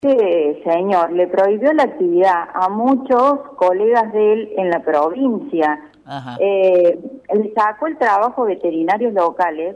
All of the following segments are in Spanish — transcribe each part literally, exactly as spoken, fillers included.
Este señor le prohibió la actividad a muchos colegas de él en la provincia. Ajá. Eh, le sacó el trabajo a veterinarios locales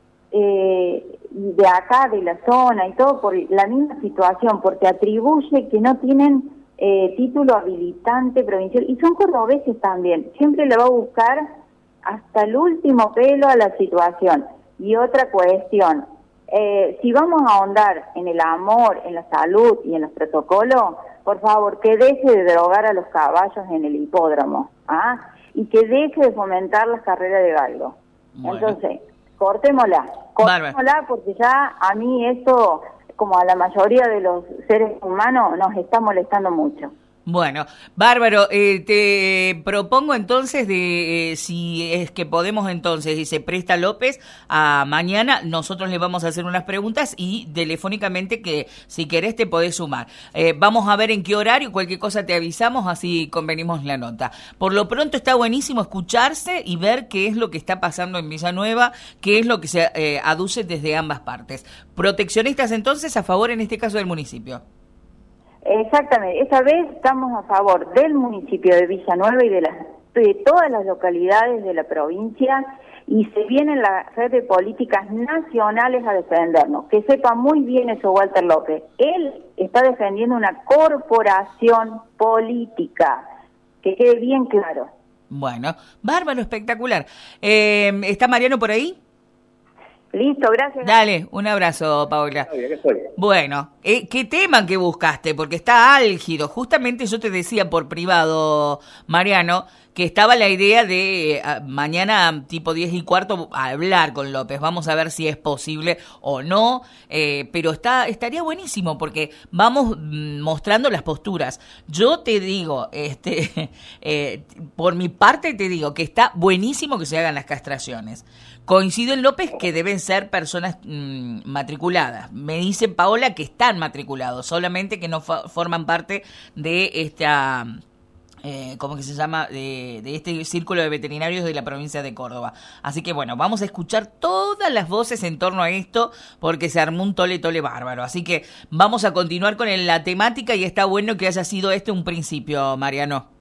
eh, de acá, de la zona y todo por la misma situación, porque atribuye que no tienen eh, título habilitante provincial, y son cordobeses también. Siempre le va a buscar hasta el último pelo a la situación. Y otra cuestión, eh, si vamos a ahondar en el amor, en la salud y en los protocolos, por favor, que deje de drogar a los caballos en el hipódromo, ¿ah? Y que deje de fomentar las carreras de galgo. Bueno. Entonces, cortémosla, cortémosla, porque ya a mí esto, como a la mayoría de los seres humanos, nos está molestando mucho. Bueno, bárbaro, eh, te propongo entonces de eh, si es que podemos entonces, dice Presta López, a mañana nosotros le vamos a hacer unas preguntas y telefónicamente que si querés te podés sumar. Eh, vamos a ver en qué horario, cualquier cosa te avisamos, así convenimos la nota. Por lo pronto está buenísimo escucharse y ver qué es lo que está pasando en Villanueva, qué es lo que se eh, aduce desde ambas partes. Proteccionistas entonces a favor en este caso del municipio. Exactamente, esta vez estamos a favor del municipio de Villanueva y de, las, de todas las localidades de la provincia, y se viene la red de políticas nacionales a defendernos. Que sepa muy bien eso Walter López, él está defendiendo una corporación política, que quede bien claro. Bueno, bárbaro, espectacular. Eh, ¿Está Mariano por ahí? Listo, gracias. Dale, un abrazo, Paola. Bueno, eh, ¿qué tema que buscaste? Porque está álgido. Justamente yo te decía por privado, Mariano, que estaba la idea de eh, mañana tipo diez y cuarto hablar con López. Vamos a ver si es posible o no, eh, pero está estaría buenísimo porque vamos mm, mostrando las posturas. Yo te digo, este, eh, por mi parte te digo que está buenísimo que se hagan las castraciones. Coincido en López que deben ser personas mmm, matriculadas. Me dice Paola que están matriculados, solamente que no fa- forman parte de esta, eh, ¿cómo que se llama? De, de este círculo de veterinarios de la provincia de Córdoba. Así que bueno, vamos a escuchar todas las voces en torno a esto, porque se armó un tole tole bárbaro. Así que vamos a continuar con el, la temática, y está bueno que haya sido este un principio, Mariano.